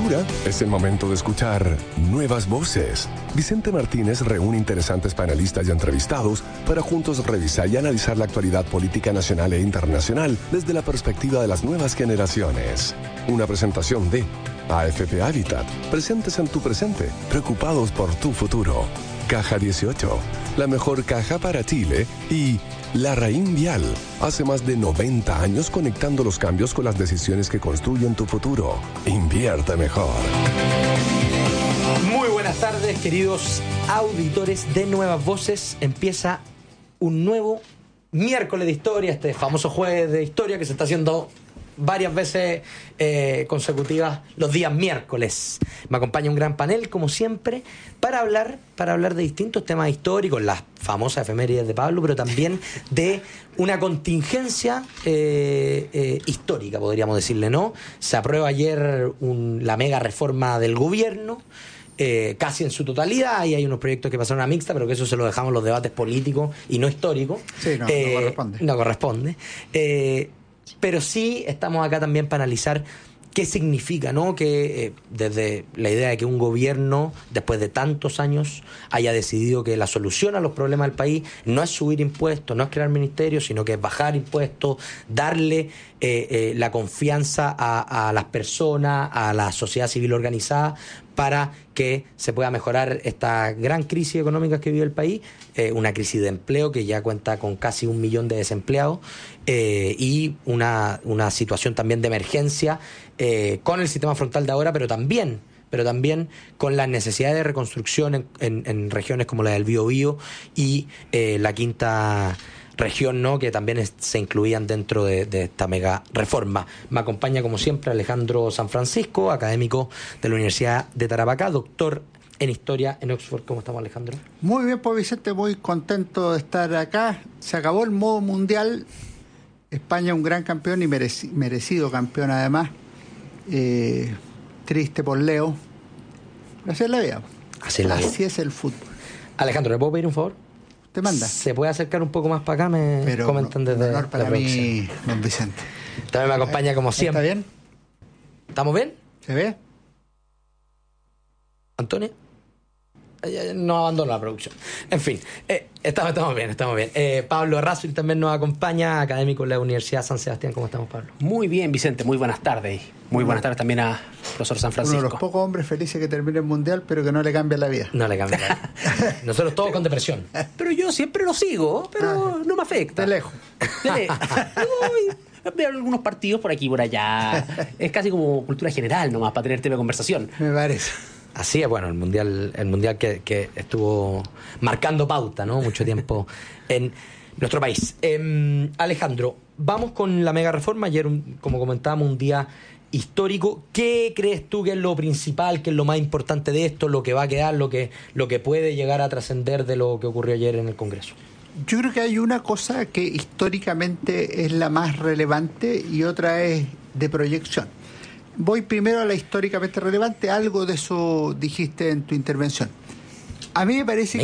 altura, es el momento de escuchar Nuevas Voces. Vicente Martínez reúne interesantes panelistas y entrevistados para juntos revisar y analizar la actualidad política nacional e internacional desde la perspectiva de las nuevas generaciones. Una presentación de AFP Habitat, presentes en tu presente, preocupados por tu futuro. Caja 18, la mejor caja para Chile, y Larraín Vial, hace más de 90 años conectando los cambios con las decisiones que construyen tu futuro. Invierte mejor. Muy buenas tardes, queridos auditores de Nuevas Voces. Empieza un nuevo miércoles de historia, este famoso jueves de historia que se está haciendo varias veces consecutivas los días miércoles. Me acompaña un gran panel, como siempre, para hablar de distintos temas históricos, las famosas efemérides de Pablo, pero también de una contingencia histórica, podríamos decirle, ¿no? Se aprueba ayer la mega reforma del gobierno, casi en su totalidad, y hay unos proyectos que pasaron a mixta, pero que eso se lo dejamos los debates políticos y no históricos. Sí, no corresponde. No corresponde. Pero sí estamos acá también para analizar qué significa, ¿no? Que desde la idea de que un gobierno, después de tantos años, haya decidido que la solución a los problemas del país no es subir impuestos, no es crear ministerios, sino que es bajar impuestos, darle la confianza a las personas, a la sociedad civil organizada, para que se pueda mejorar esta gran crisis económica que vive el país, una crisis de empleo que ya cuenta con casi 1 millón de desempleados, y una situación también de emergencia con el sistema frontal de ahora, pero también con las necesidades de reconstrucción en regiones como la del Biobío y la quinta región, ¿no?, que también se incluían dentro de esta mega reforma. Me acompaña, como siempre, Alejandro San Francisco, académico de la Universidad de Tarapacá, doctor en Historia en Oxford. ¿Cómo estamos, Alejandro? Muy bien, pues, Vicente, muy contento de estar acá. Se acabó el modo mundial. España un gran campeón y merecido campeón, además. Triste por Leo. Así es la vida. Así es el fútbol. Alejandro, ¿le puedo pedir un favor? Te manda. ¿Se puede acercar un poco más para acá? Pero comentan desde honor para mí, don Vicente. También me acompaña como siempre. ¿Está bien? ¿Estamos bien? ¿Se ve? ¿Antonio? No abandono la producción. En fin, estamos bien. Pablo Errázuriz también nos acompaña, académico de la Universidad San Sebastián. ¿Cómo estamos, Pablo? Muy bien, Vicente, muy buenas tardes. Muy buenas tardes también a profesor San Francisco. Uno de los pocos hombres felices que termine el mundial, pero que no le cambia la vida. No le cambia la vida. Nosotros todos con depresión. Pero yo siempre lo sigo, pero no me afecta. De lejos. Veo algunos partidos por aquí y por allá. Es casi como cultura general nomás, para tener tema de conversación. Me parece. Así es, bueno, el mundial que estuvo marcando pauta, ¿no?, mucho tiempo en nuestro país. Alejandro, vamos con la mega reforma. Ayer, como comentábamos, un día histórico. ¿Qué crees tú que es lo principal, que es lo más importante de esto, lo que va a quedar, lo que puede llegar a trascender de lo que ocurrió ayer en el Congreso? Yo creo que hay una cosa que históricamente es la más relevante y otra es de proyección. Voy primero a la históricamente relevante. Algo de eso dijiste en tu intervención. A mí me parece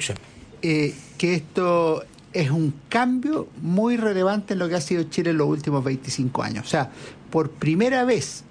que esto es un cambio muy relevante en lo que ha sido Chile en los últimos 25 años. O sea, por primera vez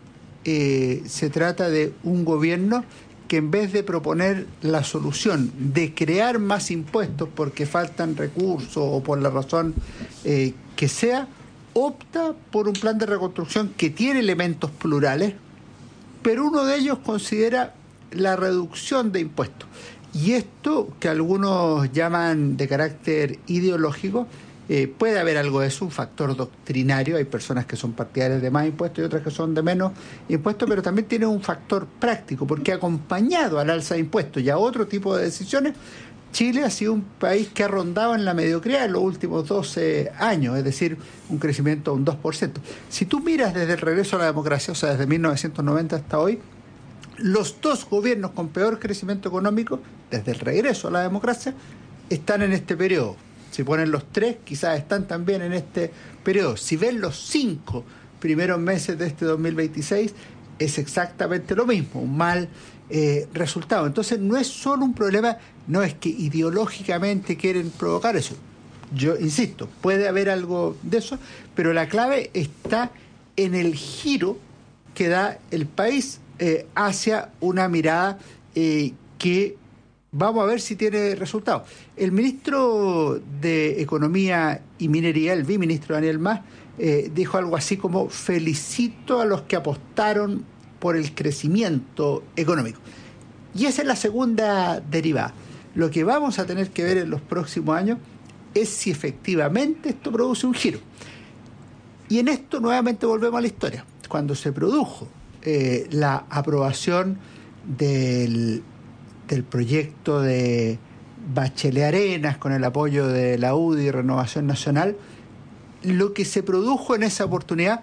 se trata de un gobierno que, en vez de proponer la solución de crear más impuestos porque faltan recursos o por la razón que sea, opta por un plan de reconstrucción que tiene elementos plurales, pero uno de ellos considera la reducción de impuestos. Y esto, que algunos llaman de carácter ideológico, puede haber algo de eso, un factor doctrinario. Hay personas que son partidarias de más impuestos y otras que son de menos impuestos, pero también tiene un factor práctico, porque acompañado al alza de impuestos y a otro tipo de decisiones, Chile ha sido un país que ha rondado en la mediocridad en los últimos 12 años, es decir, un crecimiento de un 2%. Si tú miras desde el regreso a la democracia, o sea, desde 1990 hasta hoy, los dos gobiernos con peor crecimiento económico, desde el regreso a la democracia, están en este periodo. Si ponen los tres, quizás están también en este periodo. Si ven los 5 primeros meses de este 2026, es exactamente lo mismo, un mal resultado. Entonces no es solo un problema, no es que ideológicamente quieren provocar eso. Yo insisto, puede haber algo de eso, pero la clave está en el giro que da el país hacia una mirada que vamos a ver si tiene resultados. El ministro de Economía y Minería, el viceministro Daniel Mas, dijo algo así como: felicito a los que apostaron por el crecimiento económico. Y esa es la segunda derivada. Lo que vamos a tener que ver en los próximos años es si efectivamente esto produce un giro. Y en esto nuevamente volvemos a la historia. Cuando se produjo la aprobación del proyecto de Bachelet Arenas con el apoyo de la UDI y Renovación Nacional, lo que se produjo en esa oportunidad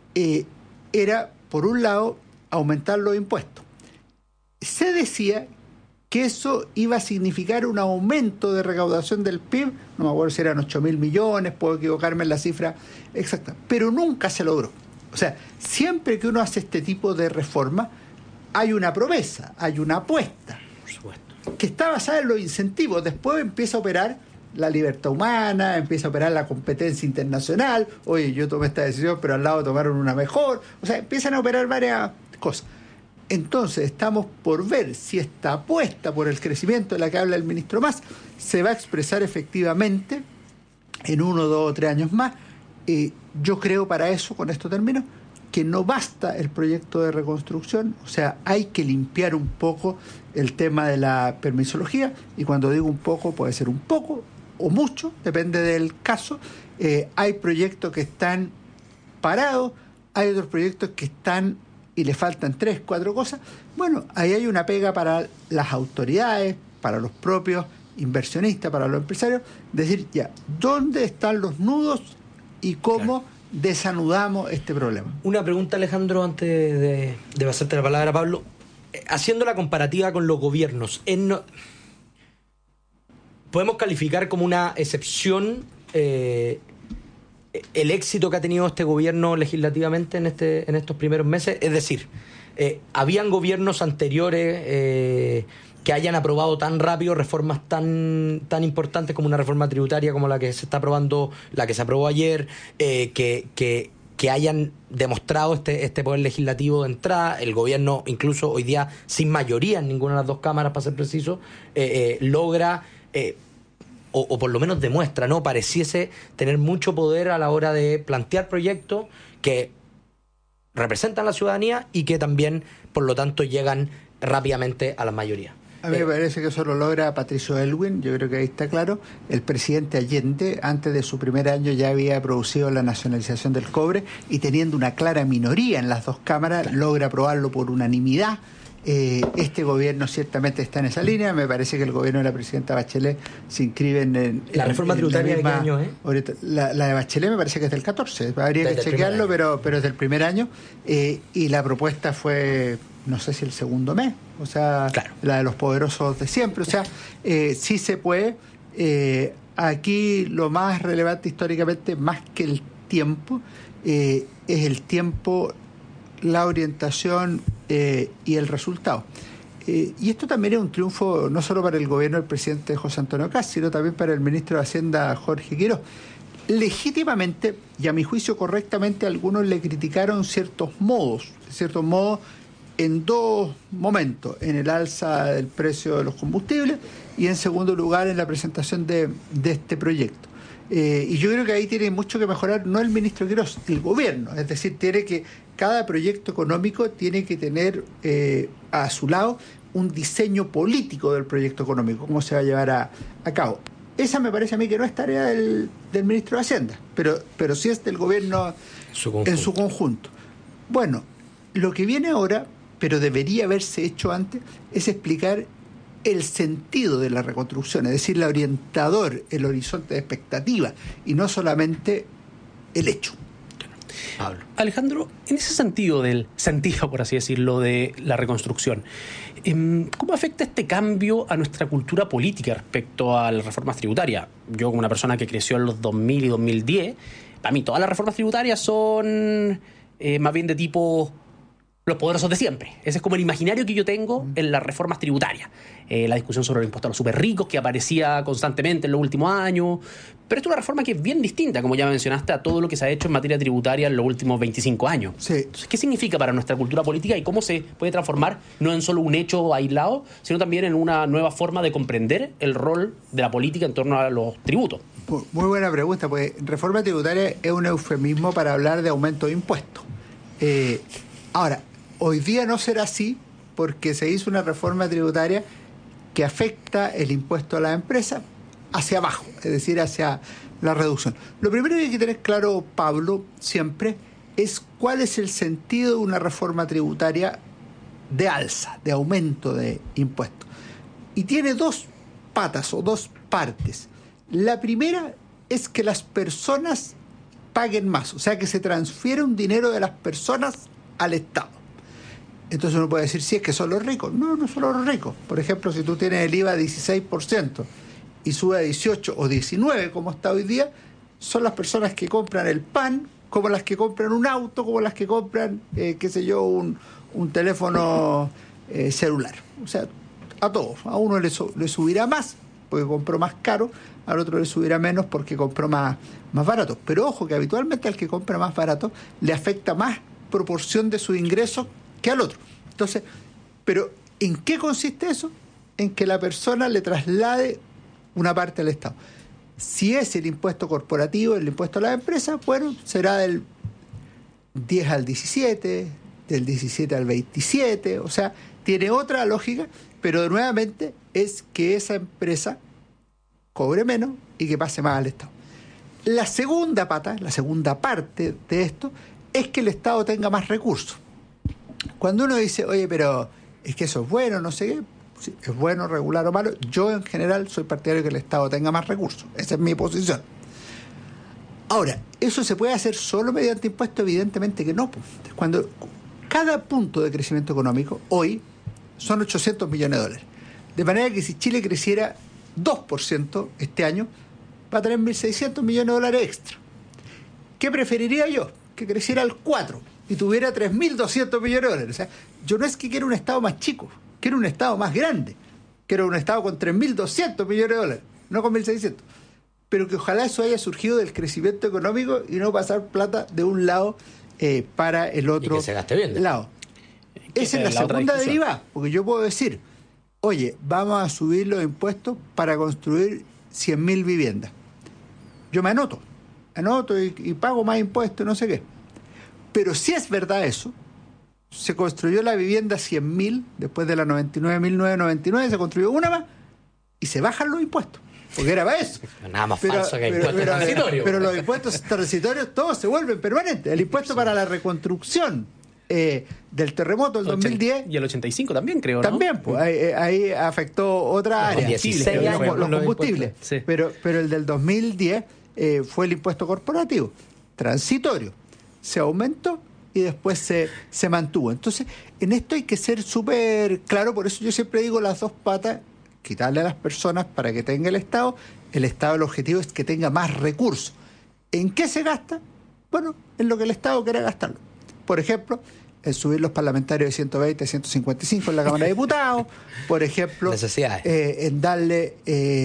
era, por un lado, aumentar los impuestos. Se decía que eso iba a significar un aumento de recaudación del PIB, no me acuerdo si eran 8.000 millones, puedo equivocarme en la cifra exacta, pero nunca se logró. O sea, siempre que uno hace este tipo de reforma, hay una promesa, hay una apuesta, Por supuesto. que está basada en los incentivos. Después empieza a operar la libertad humana, empieza a operar la competencia internacional. Oye, yo tomé esta decisión, pero al lado tomaron una mejor. O sea, empiezan a operar varias cosas. Entonces, estamos por ver si esta apuesta por el crecimiento de la que habla el ministro Mas se va a expresar efectivamente en 1, 2 o 3 años más. Yo creo para eso, con esto termino, que no basta el proyecto de reconstrucción. O sea, hay que limpiar un poco el tema de la permisología, y cuando digo un poco, puede ser un poco o mucho, depende del caso. Hay proyectos que están parados, hay otros proyectos que están y le faltan 3, 4 cosas. Bueno, ahí hay una pega para las autoridades, para los propios inversionistas, para los empresarios, decir ya, ¿dónde están los nudos y cómo desanudamos este problema? Una pregunta, Alejandro, antes de pasarte la palabra a Pablo. Haciendo la comparativa con los gobiernos, ¿podemos calificar como una excepción el éxito que ha tenido este gobierno legislativamente en estos primeros meses? Es decir, ¿habían gobiernos anteriores que hayan aprobado tan rápido reformas tan importantes como una reforma tributaria como la que se está aprobando, la que se aprobó ayer, que hayan demostrado este poder legislativo de entrada? El gobierno, incluso hoy día sin mayoría en ninguna de las dos cámaras, para ser preciso, logra, o por lo menos demuestra, ¿no? Pareciese tener mucho poder a la hora de plantear proyectos que representan a la ciudadanía y que también, por lo tanto, llegan rápidamente a la mayoría. A mí me parece que eso lo logra Patricio Aylwin. Yo creo que ahí está claro. El presidente Allende, antes de su primer año, ya había producido la nacionalización del cobre, y teniendo una clara minoría en las dos cámaras, logra aprobarlo por unanimidad. Este gobierno ciertamente está en esa línea. Me parece que el gobierno de la presidenta Bachelet se inscribe en ¿La reforma tributaria de qué año es? La de Bachelet me parece que es del 14. Habría que chequearlo, pero es del primer año. Y la propuesta fue, no sé si el segundo mes, o sea, claro, la de los poderosos de siempre. O sea, sí se puede. Aquí lo más relevante históricamente, más que el tiempo, es el tiempo, la orientación y el resultado. Y esto también es un triunfo no solo para el gobierno del presidente José Antonio Kast, sino también para el ministro de Hacienda Jorge Quiroz. Legítimamente, y a mi juicio correctamente, algunos le criticaron ciertos modos en dos momentos: en el alza del precio de los combustibles y, en segundo lugar, en la presentación de este proyecto. Y yo creo que ahí tiene mucho que mejorar, no el ministro Quiroz, el gobierno. Es decir, cada proyecto económico tiene que tener a su lado un diseño político del proyecto económico, cómo se va a llevar a cabo. Esa me parece a mí que no es tarea del ministro de Hacienda, pero sí es del gobierno en su conjunto. Bueno, lo que viene ahora, pero debería haberse hecho antes, es explicar el sentido de la reconstrucción, es decir, el orientador, el horizonte de expectativa, y no solamente el hecho. Pablo. Alejandro, en ese sentido por así decirlo, de la reconstrucción, ¿cómo afecta este cambio a nuestra cultura política respecto a las reformas tributarias? Yo, como una persona que creció en los 2000 y 2010, para mí todas las reformas tributarias son más bien de tipo los poderosos de siempre. Ese es como el imaginario que yo tengo en las reformas tributarias. La discusión sobre el impuesto a los súper ricos que aparecía constantemente en los últimos años. Pero esto es una reforma que es bien distinta, como ya mencionaste, a todo lo que se ha hecho en materia tributaria en los últimos 25 años. Sí. Entonces, ¿qué significa para nuestra cultura política y cómo se puede transformar no en solo un hecho aislado, sino también en una nueva forma de comprender el rol de la política en torno a los tributos? Muy buena pregunta, porque reforma tributaria es un eufemismo para hablar de aumento de impuestos. Ahora, hoy día no será así porque se hizo una reforma tributaria que afecta el impuesto a las empresas hacia abajo, es decir, hacia la reducción. Lo primero que hay que tener claro, Pablo, siempre, es cuál es el sentido de una reforma tributaria de alza, de aumento de impuestos. Y tiene dos patas o dos partes. La primera es que las personas paguen más, o sea, que se transfiere un dinero de las personas al Estado. Entonces uno puede decir, sí, es que son los ricos. No, no son los ricos. Por ejemplo, si tú tienes el IVA 16% y sube a 18 o 19, como está hoy día, son las personas que compran el pan, como las que compran un auto, como las que compran, qué sé yo, un teléfono celular. O sea, a todos. A uno le subirá más porque compró más caro, al otro le subirá menos porque compró más barato. Pero ojo que habitualmente al que compra más barato le afecta más proporción de su ingreso que al otro. Entonces, pero ¿en qué consiste eso? En que la persona le traslade una parte al Estado. Si es el impuesto corporativo, el impuesto a las empresas, bueno, será del 10 al 17, del 17 al 27, o sea, tiene otra lógica, pero nuevamente es que esa empresa cobre menos y que pase más al Estado. La segunda pata, la segunda parte de esto, es que el Estado tenga más recursos. Cuando uno dice, oye, pero es que eso es bueno, no sé qué, sí, es bueno, regular o malo, yo en general soy partidario de que el Estado tenga más recursos. Esa es mi posición. Ahora, ¿eso se puede hacer solo mediante impuestos? Evidentemente que no. Cuando cada punto de crecimiento económico hoy son 800 millones de dólares. De manera que si Chile creciera 2% este año, va a tener 1.600 millones de dólares extra. ¿Qué preferiría yo? Que creciera al 4% y tuviera 3.200 millones de dólares. O sea, yo no es que quiera un Estado más chico, quiero un Estado más grande. Quiero un Estado con 3.200 millones de dólares, no con 1.600. Pero que ojalá eso haya surgido del crecimiento económico y no pasar plata de un lado para el otro y que se gaste bien, lado. Esa es la segunda derivada, porque yo puedo decir, oye, vamos a subir los impuestos para construir 100.000 viviendas. Yo me anoto y pago más impuestos, no sé qué. Pero si es verdad eso, se construyó la vivienda 100.000, después de la 99.999 se construyó una más y se bajan los impuestos. Porque era para eso. Nada más falso que impuestos transitorios. Pero los impuestos transitorios todos se vuelven permanentes. El impuesto para la reconstrucción del terremoto del 2010. Y el 85 también, creo, ¿no? También, pues ahí afectó otra área. 16 años los combustibles. Sí. Pero el del 2010 fue el impuesto corporativo, transitorio. Se aumentó y después se mantuvo. Entonces, en esto hay que ser súper claro, por eso yo siempre digo las dos patas, quitarle a las personas para que tenga el Estado. El Estado, el objetivo es que tenga más recursos. ¿En qué se gasta? Bueno, en lo que el Estado quiera gastarlo. Por ejemplo, en subir los parlamentarios de 120 a 155 en la Cámara de Diputados, por ejemplo, en darle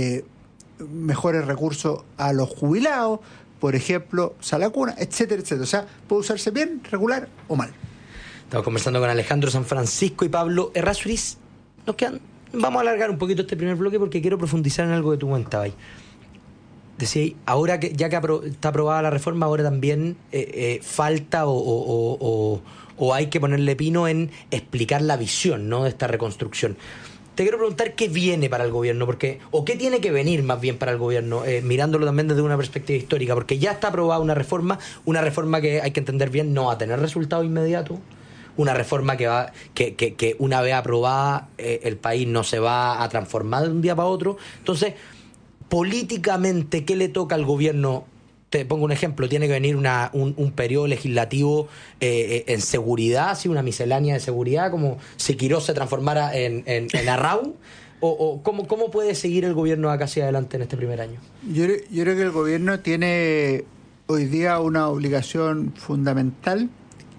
mejores recursos a los jubilados, por ejemplo, salacuna, etcétera, etcétera. O sea, puede usarse bien, regular o mal. Estamos conversando con Alejandro San Francisco y Pablo Errázuriz. Nos quedan... Vamos a alargar un poquito este primer bloque porque quiero profundizar en algo que tú comentabas. Decía, ahora que ya que está aprobada la reforma, ahora también falta o hay que ponerle pino en explicar la visión, ¿no?, de esta reconstrucción. Te quiero preguntar qué viene para el gobierno, o qué tiene que venir más bien para el gobierno, mirándolo también desde una perspectiva histórica, porque ya está aprobada una reforma que hay que entender bien no va a tener resultados inmediatos. Una reforma que una vez aprobada el país no se va a transformar de un día para otro. Entonces, políticamente, ¿qué le toca al gobierno? Te pongo un ejemplo, tiene que venir un periodo legislativo en seguridad, ¿sí? Una miscelánea de seguridad, como si Quirós se transformara en Arrau. ¿O cómo puede seguir el gobierno acá hacia adelante en este primer año? Yo creo que el gobierno tiene hoy día una obligación fundamental, que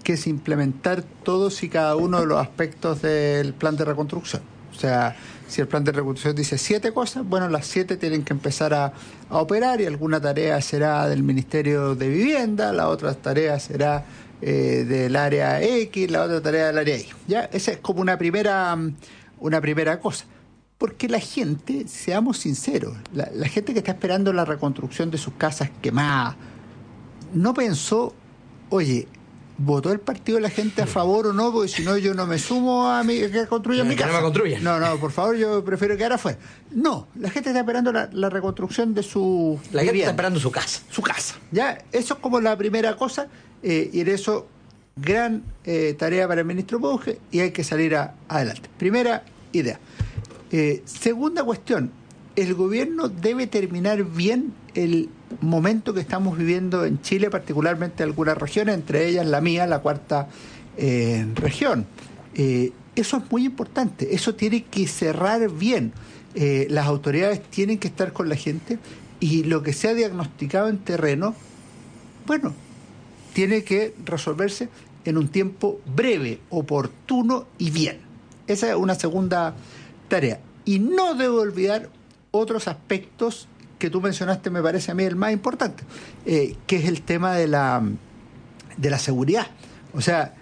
que es implementar todos y cada uno de los aspectos del plan de reconstrucción. O sea, si el plan de reconstrucción dice 7 cosas, bueno, las 7 tienen que empezar a operar, y alguna tarea será del Ministerio de Vivienda, la otra tarea será del área X, la otra tarea del área Y. ¿Ya? Esa es como una primera cosa. Porque la gente, seamos sinceros, la gente que está esperando la reconstrucción de sus casas quemadas, no pensó, oye, ¿votó el partido de la gente a favor o no? Porque si no, yo no me sumo a que construyan mi casa. No me construyan. No, por favor, yo prefiero quedar afuera. No, la gente está esperando la reconstrucción de su La gente está esperando su casa. Su casa. ¿Ya? Eso es como la primera cosa, y en eso, gran tarea para el ministro Bunge, y hay que salir adelante. Primera idea. Segunda cuestión, el gobierno debe terminar bien el momento que estamos viviendo en Chile, particularmente algunas regiones, entre ellas la mía, la cuarta región. Eso es muy importante, eso tiene que cerrar bien. Las autoridades tienen que estar con la gente, y lo que se ha diagnosticado en terreno, bueno, tiene que resolverse en un tiempo breve, oportuno y bien. Esa es una segunda tarea. Y no debo olvidar otros aspectos que tú mencionaste, me parece a mí el más importante, que es el tema de la seguridad. O sea,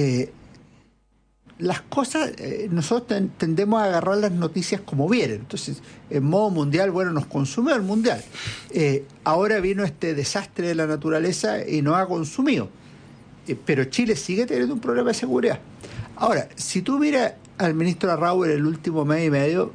las cosas, nosotros tendemos a agarrar las noticias como vienen. Entonces, en modo mundial, bueno, nos consumió el mundial. Ahora vino este desastre de la naturaleza y nos ha consumido. Pero Chile sigue teniendo un problema de seguridad. Ahora, si tú miras al ministro Arrau en el último mes y medio...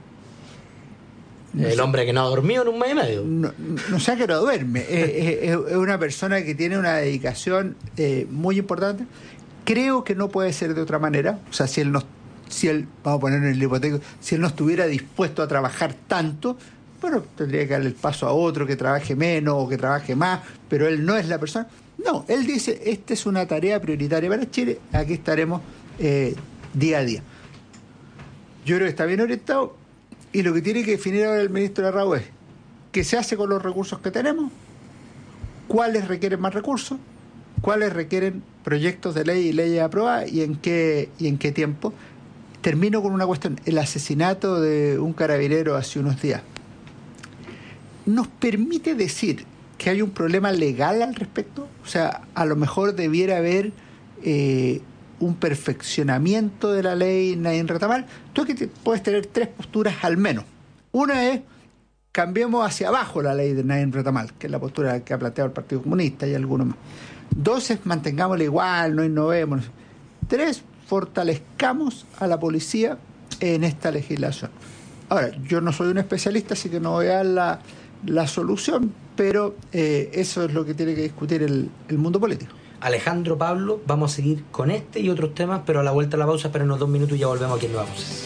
Hombre que no ha dormido en un mes y medio. No sé que no duerme. Es una persona que tiene una dedicación muy importante. Creo que no puede ser de otra manera. O sea, si él, vamos a poner en el hipotético, si él no estuviera dispuesto a trabajar tanto, bueno, tendría que darle el paso a otro que trabaje menos o que trabaje más, pero él no es la persona. No, él dice, esta es una tarea prioritaria para Chile, aquí estaremos día a día. Yo creo que está bien orientado, y lo que tiene que definir ahora el ministro Arrau es qué se hace con los recursos que tenemos, cuáles requieren más recursos, cuáles requieren proyectos de ley y leyes aprobadas, y en qué tiempo. Termino con una cuestión. El asesinato de un carabinero hace unos días nos permite decir que hay un problema legal al respecto. O sea, a lo mejor debiera haber un perfeccionamiento de la ley Naín Retamal. Tú aquí puedes tener 3 posturas al menos. Una es, cambiemos hacia abajo la ley de Naín Retamal, que es la postura que ha planteado el Partido Comunista y algunos más. 2 es, mantengámosla igual, no innovemos. 3, fortalezcamos a la policía en esta legislación. Ahora, yo no soy un especialista, así que no voy a dar la solución, pero eso es lo que tiene que discutir el mundo político. Alejandro, Pablo, vamos a seguir con este y otros temas, pero a la vuelta a la pausa, espérenos 2 minutos y ya volvemos aquí en Nuevas Voces.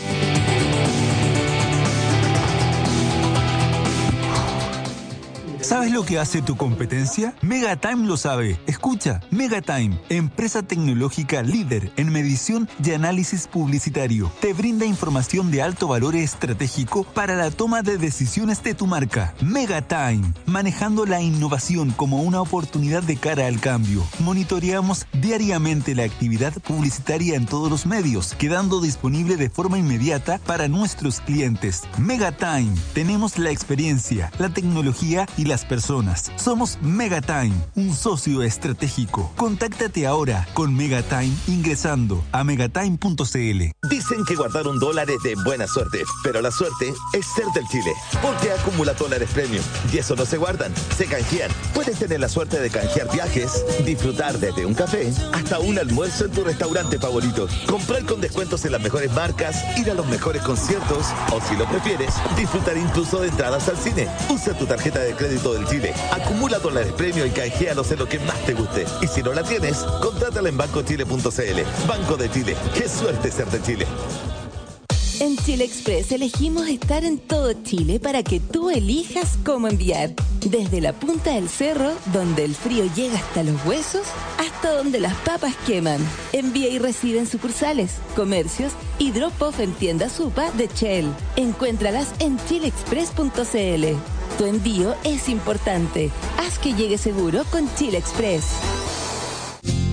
¿Sabes lo que hace tu competencia? Megatime lo sabe. Escucha, Megatime, empresa tecnológica líder en medición y análisis publicitario, te brinda información de alto valor estratégico para la toma de decisiones de tu marca. Megatime, manejando la innovación como una oportunidad de cara al cambio. Monitoreamos diariamente la actividad publicitaria en todos los medios, quedando disponible de forma inmediata para nuestros clientes. Megatime, tenemos la experiencia, la tecnología y las personas. Somos Megatime, un socio estratégico. Contáctate ahora con Megatime ingresando a megatime.cl. Dicen que guardar $1 es de buena suerte, pero la suerte es ser del Chile, porque acumula dólares premium y eso no se guardan, se canjean. Puedes tener la suerte de canjear viajes, disfrutar desde un café hasta un almuerzo en tu restaurante favorito, comprar con descuentos en las mejores marcas, ir a los mejores conciertos o, si lo prefieres, disfrutar incluso de entradas al cine. Usa tu tarjeta de crédito del Chile, acumula dólares premio y canjealos en lo que más te guste. Y si no la tienes, contrátala en bancochile.cl. Banco de Chile, qué suerte ser de Chile. En Chile Express elegimos estar en todo Chile para que tú elijas cómo enviar. Desde la punta del cerro, donde el frío llega hasta los huesos, hasta donde las papas queman. Envía y recibe en sucursales, comercios y drop-off en tiendas Supa de Shell. Encuéntralas en chileexpress.cl. Tu envío es importante. Haz que llegue seguro con Chile Express.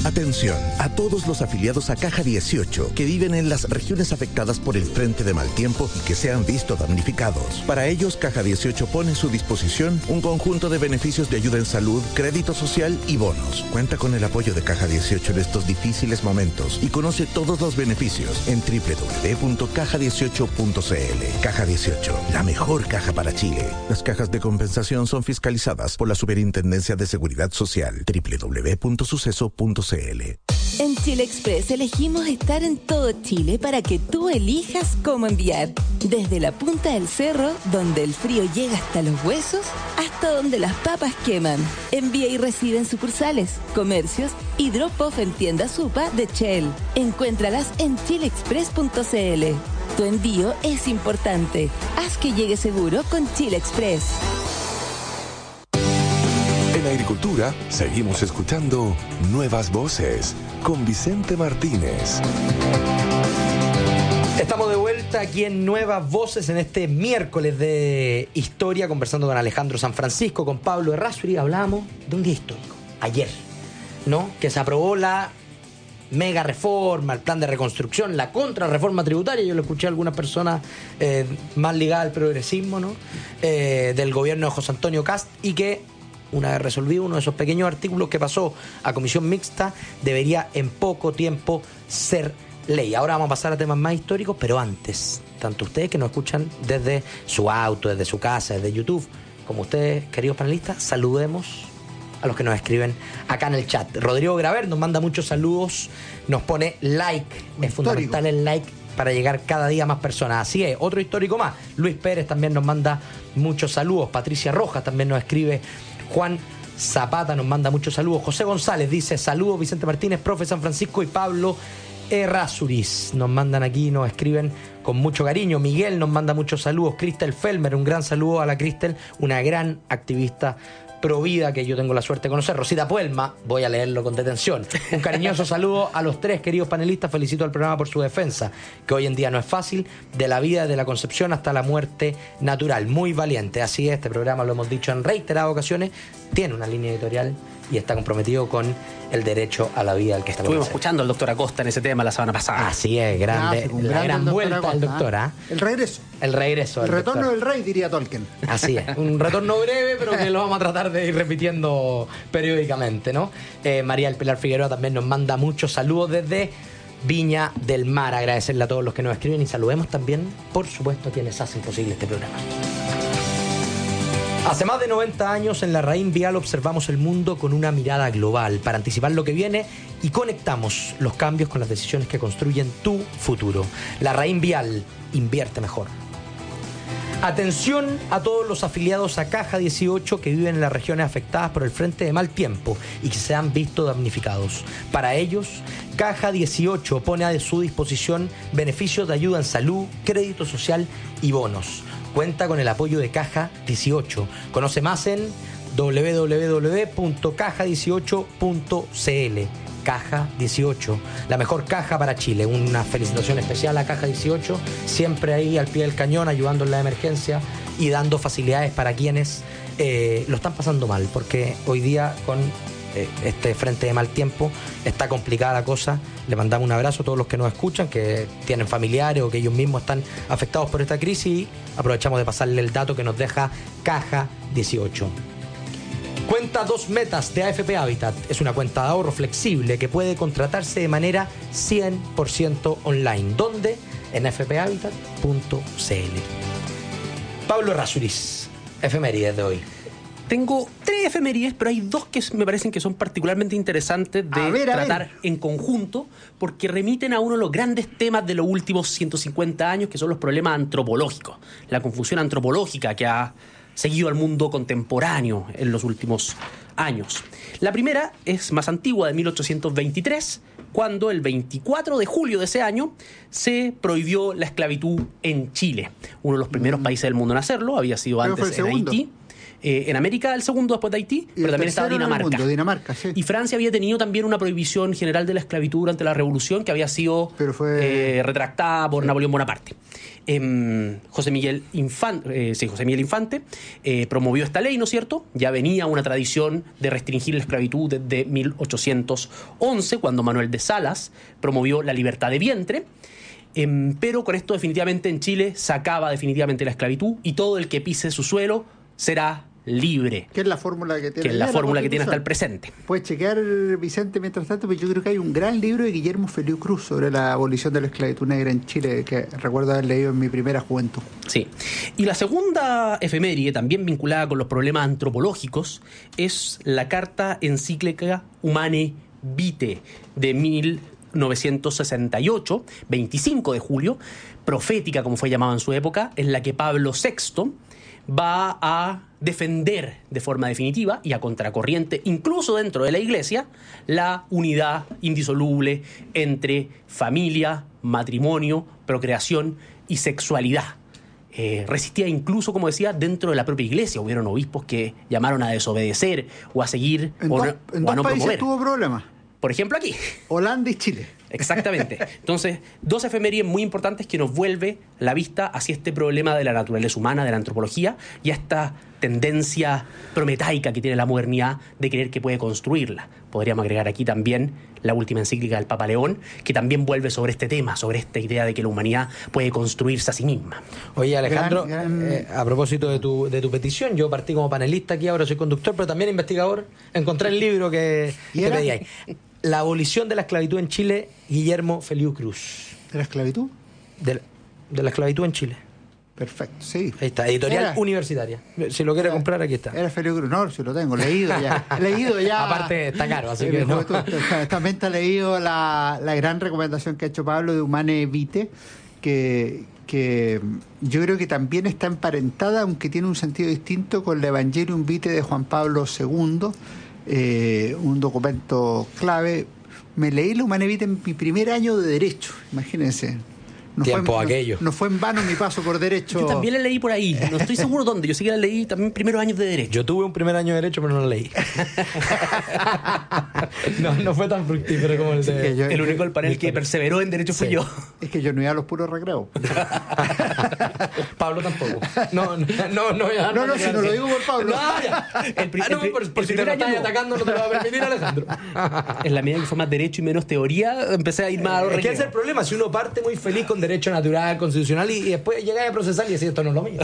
Atención a todos los afiliados a Caja 18 que viven en las regiones afectadas por el frente de mal tiempo y que se han visto damnificados. Para ellos, Caja 18 pone a su disposición un conjunto de beneficios de ayuda en salud, crédito social y bonos. Cuenta con el apoyo de Caja 18 en estos difíciles momentos y conoce todos los beneficios en www.caja18.cl. Caja 18, la mejor caja para Chile. Las cajas de compensación son fiscalizadas por la Superintendencia de Seguridad Social. www.suceso.cl. En Chile Express elegimos estar en todo Chile para que tú elijas cómo enviar. Desde la punta del cerro, donde el frío llega hasta los huesos, hasta donde las papas queman. Envía y recibe en sucursales, comercios y drop-off en tiendas UPA de Shell. Encuéntralas en chileexpress.cl. Tu envío es importante. Haz que llegue seguro con Chile Express. En Agricultura seguimos escuchando Nuevas Voces con Vicente Martínez. Estamos de vuelta aquí en Nuevas Voces en este miércoles de historia, conversando con Alejandro San Francisco, con Pablo Errázuriz. Hablamos de un día histórico, ayer, ¿no? Que se aprobó la mega reforma, el plan de reconstrucción, la contrarreforma tributaria. Yo lo escuché a algunas personas más ligadas al progresismo, ¿no? Del gobierno de José Antonio Kast, y que una vez resolvido uno de esos pequeños artículos que pasó a comisión mixta, debería en poco tiempo ser ley. Ahora vamos a pasar a temas más históricos, pero antes, tanto ustedes que nos escuchan desde su auto, desde su casa, desde YouTube, como ustedes, queridos panelistas, saludemos a los que nos escriben acá en el chat. Rodrigo Graver nos manda muchos saludos, nos pone like, es fundamental el like para llegar cada día a más personas. Así es, otro histórico más. Luis Pérez también nos manda muchos saludos, Patricia Rojas también nos escribe, Juan Zapata nos manda muchos saludos, José González dice saludos Vicente Martínez, profe San Francisco, y Pablo Errázuriz nos mandan aquí, nos escriben con mucho cariño. Miguel nos manda muchos saludos, Cristel Felmer, un gran saludo a la Cristel, una gran activista provida que yo tengo la suerte de conocer. Rosita Puelma, voy a leerlo con detención. Un cariñoso saludo a los tres queridos panelistas, felicito al programa por su defensa, que hoy en día no es fácil, de la vida desde la concepción hasta la muerte natural, muy valiente. Así es, este programa, lo hemos dicho en reiteradas ocasiones, tiene una línea editorial y está comprometido con el derecho a la vida al que estamos. Estuvimos escuchando al doctor Acosta en ese tema la semana pasada. Así es, grande, la gran vuelta del doctor, ¿eh? El regreso. El regreso. El retorno del rey, diría Tolkien. Así es, un retorno breve, pero que lo vamos a tratar de ir repitiendo periódicamente, ¿no? María del Pilar Figueroa también nos manda muchos saludos desde Viña del Mar. Agradecerle a todos los que nos escriben y saludemos también, por supuesto, a quienes hacen posible este programa. Hace más de 90 años en La Raín Vial observamos el mundo con una mirada global para anticipar lo que viene y conectamos los cambios con las decisiones que construyen tu futuro. La Raín Vial, invierte mejor. Atención a todos los afiliados a Caja 18 que viven en las regiones afectadas por el frente de mal tiempo y que se han visto damnificados. Para ellos, Caja 18 pone a su disposición beneficios de ayuda en salud, crédito social y bonos. Cuenta con el apoyo de Caja 18. Conoce más en www.caja18.cl. Caja 18, la mejor caja para Chile. Una felicitación especial a Caja 18, siempre ahí al pie del cañón, ayudando en la emergencia y dando facilidades para quienes lo están pasando mal, porque hoy día con este frente de mal tiempo está complicada la cosa. Le mandamos un abrazo a todos los que nos escuchan, que tienen familiares o que ellos mismos están afectados por esta crisis, y aprovechamos de pasarle el dato que nos deja Caja 18. Cuenta 2 metas de AFP Habitat. Es una cuenta de ahorro flexible que puede contratarse de manera 100% online. ¿Dónde? En afphabitat.cl. Pablo Errázuriz, efemérides de hoy. Tengo 3 efemérides, pero hay 2 que me parecen que son particularmente interesantes de tratar en conjunto, porque remiten a uno de los grandes temas de los últimos 150 años, que son los problemas antropológicos, la confusión antropológica que ha seguido al mundo contemporáneo en los últimos años. La primera es más antigua, de 1823, cuando el 24 de julio de ese año se prohibió la esclavitud en Chile. Uno de los primeros países del mundo en hacerlo, había sido antes en Haití. En América el segundo después de Haití, pero también estaba Dinamarca. Dinamarca, sí. Y Francia había tenido también una prohibición general de la esclavitud durante la Revolución que había sido retractada por Napoleón Bonaparte. José Miguel Infante promovió esta ley, ¿no es cierto? Ya venía una tradición de restringir la esclavitud desde 1811, cuando Manuel de Salas promovió la libertad de vientre. Pero con esto definitivamente en Chile se acaba definitivamente la esclavitud y todo el que pise su suelo será libre. Que es la fórmula que tiene hasta el presente. Puedes chequear, Vicente, mientras tanto, pero yo creo que hay un gran libro de Guillermo Feliu Cruz sobre la abolición de la esclavitud negra en Chile, que recuerdo haber leído en mi primera juventud. Sí. Y la segunda efeméride, también vinculada con los problemas antropológicos, es la Carta Encíclica Humanae Vitae de 1968, 25 de julio, profética como fue llamado en su época, en la que Pablo VI va a defender de forma definitiva y a contracorriente, incluso dentro de la Iglesia, la unidad indisoluble entre familia, matrimonio, procreación y sexualidad. Resistía incluso, como decía, dentro de la propia Iglesia. Hubieron obispos que llamaron a desobedecer o a seguir en dos países tuvo problemas. Por ejemplo, aquí. Holanda y Chile. Exactamente. Entonces, dos efemérides muy importantes que nos vuelve la vista hacia este problema de la naturaleza humana, de la antropología, y a esta tendencia prometaica que tiene la modernidad de creer que puede construirla. Podríamos agregar aquí también la última encíclica del Papa León, que también vuelve sobre este tema, sobre esta idea de que la humanidad puede construirse a sí misma. Oye, Alejandro, a propósito de tu petición, yo partí como panelista aquí, ahora soy conductor, pero también investigador. Encontré el libro que pedí ahí. La abolición de la esclavitud en Chile, Guillermo Feliu Cruz. ¿De la esclavitud? De la esclavitud en Chile. Perfecto, sí. Ahí está, editorial universitaria. Si lo quiere comprar, aquí está. Era Feliu Cruz. No, si lo tengo, leído ya. Aparte, está caro, así que no. También te ha leído la gran recomendación que ha hecho Pablo de Humanae Vitae, que yo creo que también está emparentada, aunque tiene un sentido distinto, con la Evangelium Vitae de Juan Pablo II, un documento clave. Me leí la Humanae Vitae en mi primer año de Derecho, imagínense. No fue en vano mi paso por Derecho. Yo también la leí por ahí, no estoy seguro dónde. Yo sí que la leí también primeros años de Derecho. Yo tuve un primer año de Derecho, pero no la leí. no fue tan fructífero como el de... El único del panel que perseveró en Derecho fui yo. Es que yo no iba a los puros recreos. Pablo tampoco. No, si no lo digo por Pablo. Por si te lo estás atacando, no te lo va a permitir, Alejandro. En la medida que fue más Derecho y menos teoría, empecé a ir más a los recreos. Es que ese es el problema, si uno parte muy feliz con Derecho natural, constitucional, y después llega a procesar y decir, esto no es lo mío.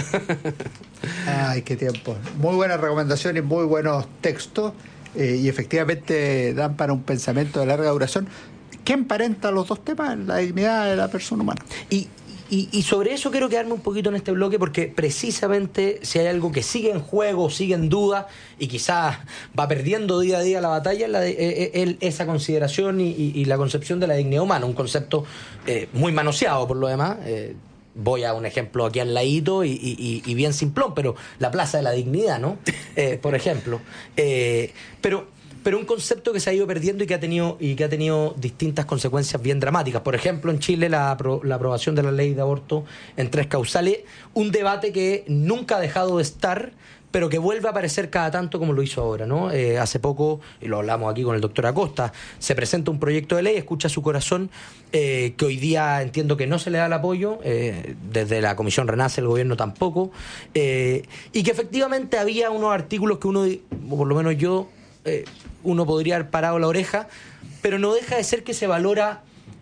Ay, qué tiempo. Muy buenas recomendaciones, muy buenos textos, y efectivamente dan para un pensamiento de larga duración. ¿Qué emparenta los dos temas? La dignidad de la persona humana. Y sobre eso quiero quedarme un poquito en este bloque, porque precisamente si hay algo que sigue en juego, sigue en duda y quizás va perdiendo día a día la batalla, esa consideración y la concepción de la dignidad humana, un concepto muy manoseado por lo demás. Voy a un ejemplo aquí al ladito y bien simplón, pero la Plaza de la Dignidad, ¿no? Por ejemplo. Pero un concepto que se ha ido perdiendo y que ha tenido distintas consecuencias bien dramáticas. Por ejemplo, en Chile la aprobación de la ley de aborto en 3 causales, un debate que nunca ha dejado de estar, pero que vuelve a aparecer cada tanto como lo hizo ahora, ¿no? Hace poco, y lo hablamos aquí con el doctor Acosta, se presenta un proyecto de ley, escucha su corazón, que hoy día entiendo que no se le da el apoyo, desde la Comisión Renace, el gobierno tampoco, y que efectivamente había unos artículos que uno, o por lo menos yo, uno podría haber parado la oreja, pero no deja de ser que se valora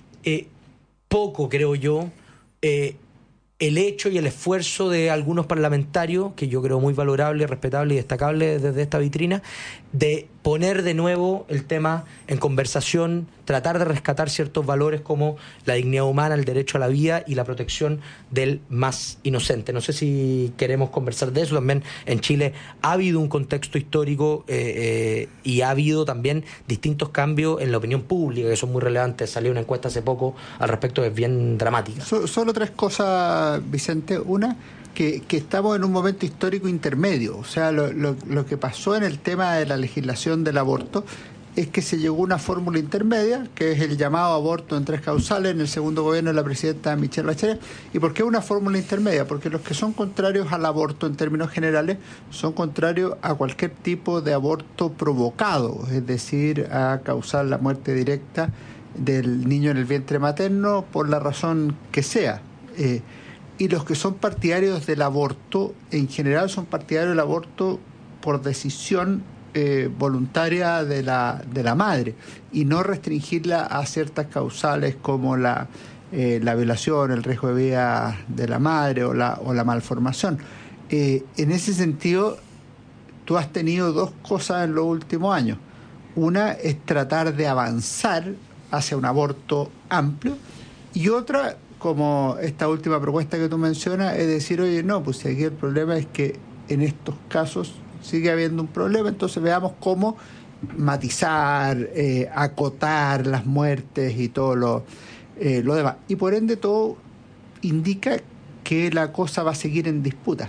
poco, creo yo, el hecho y el esfuerzo de algunos parlamentarios, que yo creo muy valorable, respetable y destacable desde esta vitrina, de poner de nuevo el tema en conversación, tratar de rescatar ciertos valores como la dignidad humana, el derecho a la vida y la protección del más inocente. No sé si queremos conversar de eso. También en Chile ha habido un contexto histórico y ha habido también distintos cambios en la opinión pública que son muy relevantes. Salió una encuesta hace poco al respecto, es bien dramática. Solo 3 cosas, Vicente. Una, que estamos en un momento histórico intermedio. O sea, lo que pasó en el tema de la legislación del aborto es que se llegó a una fórmula intermedia, que es el llamado aborto en 3 causales, en el segundo gobierno de la presidenta Michelle Bachelet. ¿Y por qué una fórmula intermedia? Porque los que son contrarios al aborto en términos generales son contrarios a cualquier tipo de aborto provocado, es decir, a causar la muerte directa del niño en el vientre materno por la razón que sea. Y los que son partidarios del aborto, en general son partidarios del aborto por decisión voluntaria de la madre y no restringirla a ciertas causales como la violación, el riesgo de vida de la madre o la malformación. En ese sentido, tú has tenido 2 cosas en los últimos años. Una es tratar de avanzar hacia un aborto amplio y otra, como esta última propuesta que tú mencionas, es decir, oye, no, pues si aquí el problema es que en estos casos sigue habiendo un problema, entonces veamos cómo matizar, acotar las muertes y todo lo demás. Y por ende todo indica que la cosa va a seguir en disputa.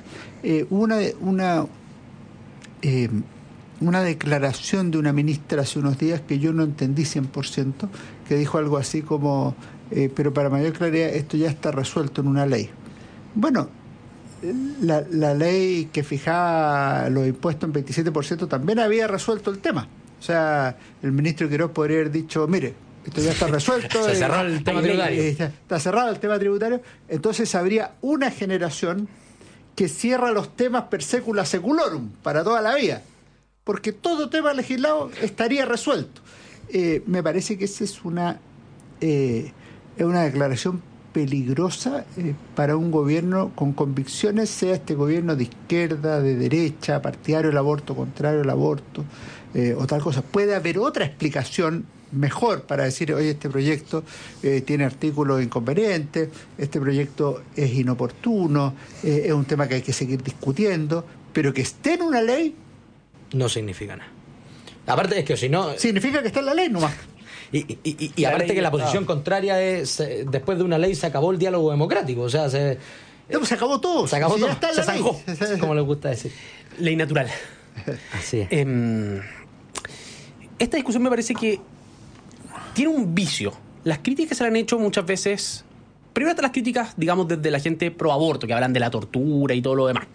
Una declaración de una ministra hace unos días que yo no entendí 100%, que dijo algo así como, pero para mayor claridad esto ya está resuelto en una ley. Bueno, la ley que fijaba los impuestos en 27% también había resuelto el tema. O sea, el ministro Quirós podría haber dicho, mire, esto ya está resuelto. Se cerró el tema tributario. Está cerrado el tema tributario. Entonces habría una generación que cierra los temas per secula seculorum para toda la vida, porque todo tema legislado estaría resuelto. Me parece que esa es una declaración peligrosa para un gobierno con convicciones, sea este gobierno de izquierda, de derecha, partidario del aborto, contrario al aborto, o tal cosa. Puede haber otra explicación mejor para decir, oye, este proyecto tiene artículos inconvenientes, este proyecto es inoportuno, es un tema que hay que seguir discutiendo, pero que esté en una ley no significa nada. Aparte es que si no... significa que está en la ley nomás. Y aparte que la posición contraria es, después de una ley se acabó el diálogo democrático, o sea, se acabó todo. Se acabó todo, se zanjó, como les gusta decir. Ley natural. Así es. Esta discusión me parece que tiene un vicio. Las críticas que se le han hecho muchas veces... Primero están las críticas, digamos, desde la gente pro aborto, que hablan de la tortura y todo lo demás.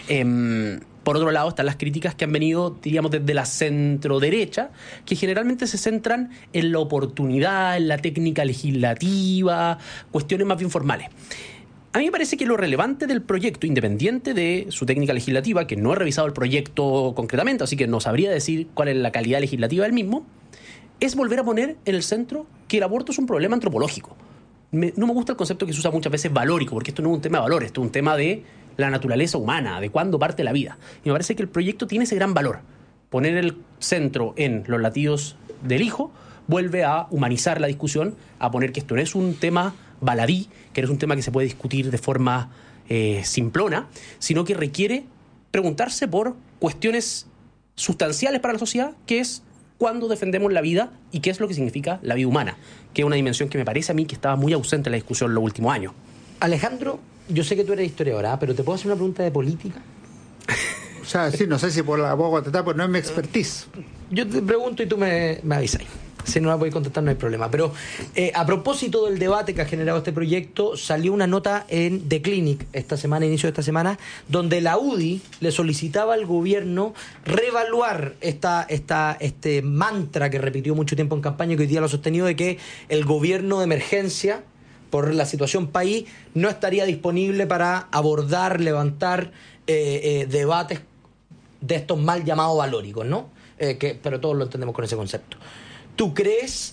Por otro lado, están las críticas que han venido, diríamos, desde la centro-derecha, que generalmente se centran en la oportunidad, en la técnica legislativa, cuestiones más bien formales. A mí me parece que lo relevante del proyecto, independiente de su técnica legislativa, que no he revisado el proyecto concretamente, así que no sabría decir cuál es la calidad legislativa del mismo, es volver a poner en el centro que el aborto es un problema antropológico. No me gusta el concepto que se usa muchas veces valórico, porque esto no es un tema de valor, esto es un tema de la naturaleza humana, de cuándo parte la vida. Y me parece que el proyecto tiene ese gran valor. Poner el centro en los latidos del hijo vuelve a humanizar la discusión, a poner que esto no es un tema baladí, que no es un tema que se puede discutir de forma simplona, sino que requiere preguntarse por cuestiones sustanciales para la sociedad, que es cuándo defendemos la vida y qué es lo que significa la vida humana, que es una dimensión que me parece a mí que estaba muy ausente en la discusión en los últimos años. Alejandro, yo sé que tú eres historiadora, pero ¿te puedo hacer una pregunta de política? O sea, sí, no sé si por la puedo contestar, pues no es mi expertise. Yo te pregunto y tú me avisas. Si no la podéis contestar no hay problema. Pero a propósito del debate que ha generado este proyecto, salió una nota en The Clinic esta semana, inicio de esta semana, donde la UDI le solicitaba al gobierno reevaluar este mantra que repitió mucho tiempo en campaña y que hoy día lo ha sostenido, de que el gobierno de emergencia por la situación país no estaría disponible para abordar, levantar debates de estos mal llamados valóricos, ¿no? Pero todos lo entendemos con ese concepto. ¿Tú crees,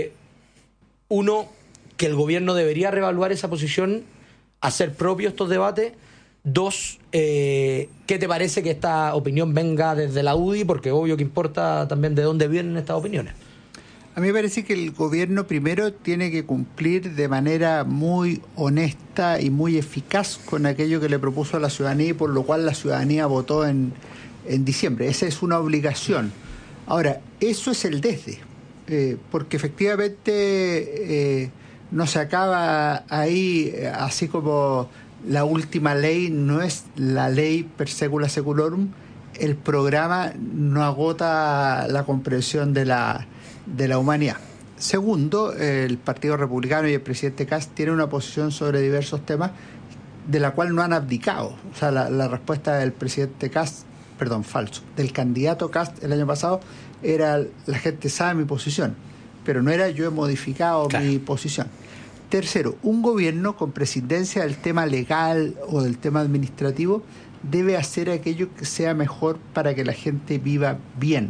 uno, que el gobierno debería reevaluar esa posición, hacer propio estos debates? Dos, ¿qué te parece que esta opinión venga desde la UDI? Porque obvio que importa también de dónde vienen estas opiniones. A mí me parece que el gobierno primero tiene que cumplir de manera muy honesta y muy eficaz con aquello que le propuso a la ciudadanía y por lo cual la ciudadanía votó en diciembre. Esa es una obligación. Ahora, eso es el desde. Porque efectivamente no se acaba ahí, así como la última ley no es la ley per secula seculorum, el programa no agota la comprensión de la humanidad. Segundo, el Partido Republicano y el presidente Kast tienen una posición sobre diversos temas de la cual no han abdicado. O sea, la respuesta del presidente Kast, falso, del candidato Kast el año pasado era: la gente sabe mi posición, pero no era yo he modificado mi posición. Tercero, un gobierno con prescindencia del tema legal o del tema administrativo debe hacer aquello que sea mejor para que la gente viva bien.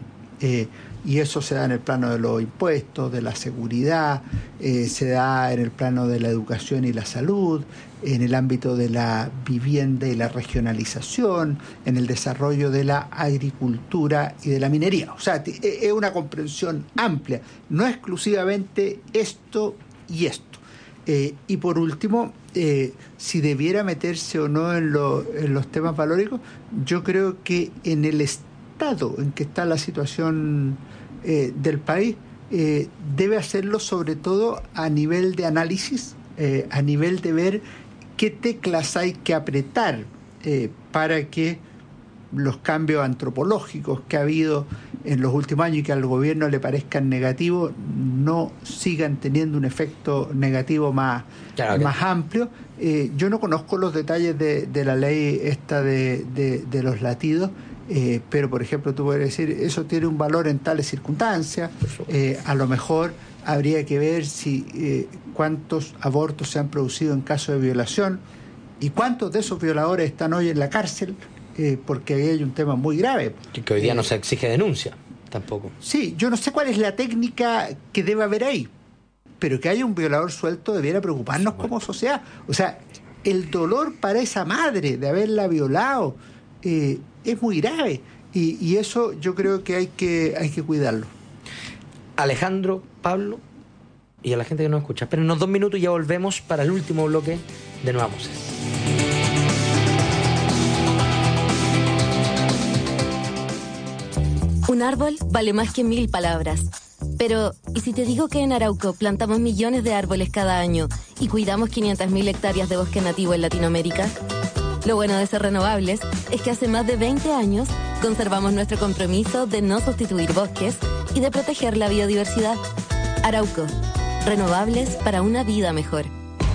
Y eso se da en el plano de los impuestos, de la seguridad, se da en el plano de la educación y la salud, en el ámbito de la vivienda y la regionalización, en el desarrollo de la agricultura y de la minería. O sea, es una comprensión amplia, no exclusivamente esto y esto. Y por último, si debiera meterse o no en los temas valóricos, yo creo que en el estado en que está la situación del país, debe hacerlo sobre todo a nivel de análisis, a nivel de ver qué teclas hay que apretar para que los cambios antropológicos que ha habido en los últimos años y que al gobierno le parezcan negativos no sigan teniendo un efecto negativo más amplio. Yo no conozco los detalles de la ley esta de los latidos, pero por ejemplo tú puedes decir eso tiene un valor en tales circunstancias. A lo mejor habría que ver si cuántos abortos se han producido en caso de violación y cuántos de esos violadores están hoy en la cárcel, porque ahí hay un tema muy grave. Que hoy día no se exige denuncia tampoco. Sí, yo no sé cuál es la técnica que debe haber ahí, pero que haya un violador suelto debiera preocuparnos como sociedad. O sea, el dolor para esa madre de haberla violado es muy grave, y eso yo creo que hay que cuidarlo. Alejandro, Pablo y a la gente que nos escucha, pero en unos 2 minutos ya volvemos para el último bloque de Nuevas Voces. Un árbol vale más que 1000 palabras. Pero, ¿y si te digo que en Arauco plantamos millones de árboles cada año y cuidamos 500.000 hectáreas de bosque nativo en Latinoamérica? Lo bueno de ser renovables es que hace más de 20 años conservamos nuestro compromiso de no sustituir bosques y de proteger la biodiversidad. Arauco, renovables para una vida mejor.